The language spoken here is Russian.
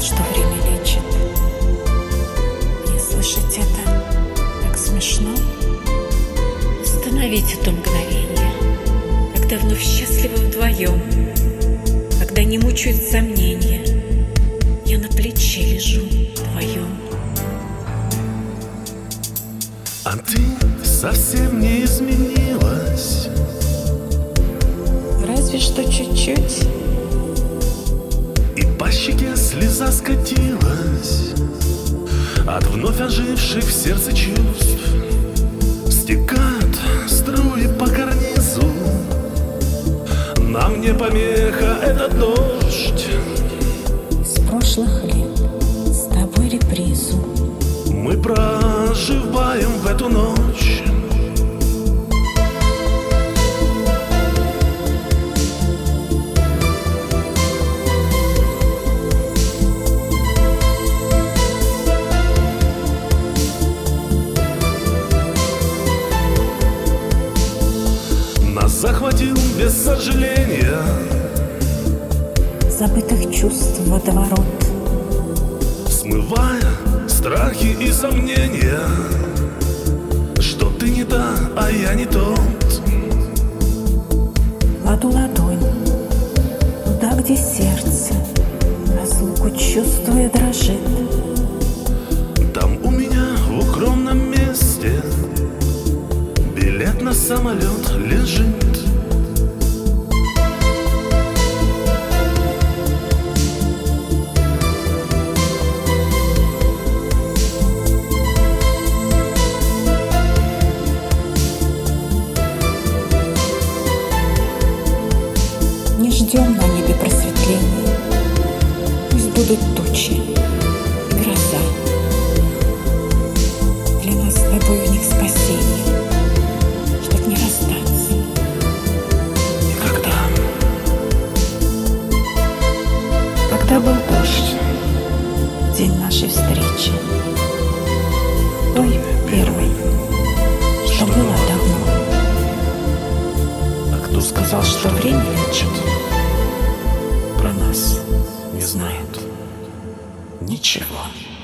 что время лечит. Не слышать это так смешно. Остановите то мгновение, когда вновь счастливы вдвоем, когда не мучают сомнения. Я на плече лежу твоем. А ты совсем не изменилась. Разве что чуть-чуть. И по щеке слеза скатилась от вновь оживших в сердце чувств. Стекают струи по карнизу, нам не помеха этот дождь. С прошлых лет с тобой репризу Мы проживаем в эту ночь. Нас захватил без сожаления забытых чувств водоворот, смывая страхи и сомнения, что ты не та, а я не тот. кладу ладонь туда, где сердце разлуку чувствуя дрожит. Там у меня в укромном месте билет на самолет лежит. Не ждем на небе просветления, пусть будут тучи и гроза. Для нас с тобой в них спасение, чтоб не расстаться Никогда. Когда был дождь, день нашей встречи, той первой, что было давно. А кто Сказал, что время лечит, про нас не знает ничего.